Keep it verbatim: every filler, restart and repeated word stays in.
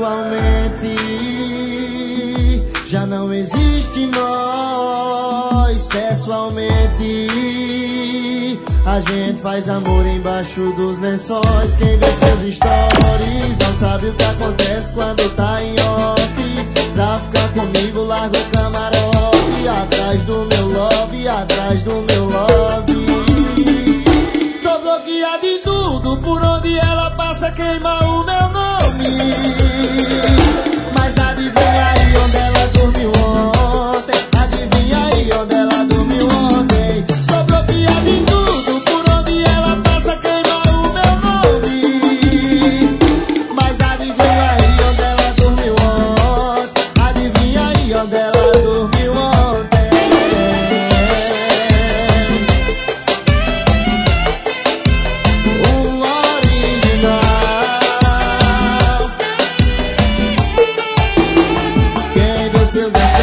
pessoalmente. Já não existe nós pessoalmente. A gente faz amor embaixo dos lençóis. Quem vê seus stories não sabe o que acontece quando tá em off. Pra ficar comigo larga o camarote, atrás do meu love, atrás do meu love. Tô bloqueado em tudo, por onde ela passa queima o meu nome. Mas adivinha aí onde ela dormiu ontem. Adivinha aí onde ela dormiu ontem. Tô bloqueado em tudo, por onde ela passa queima o meu nome. Mas adivinha aí onde ela dormiu ontem. Adivinha aí onde ela dormiu ontem. O original. Quem vê seus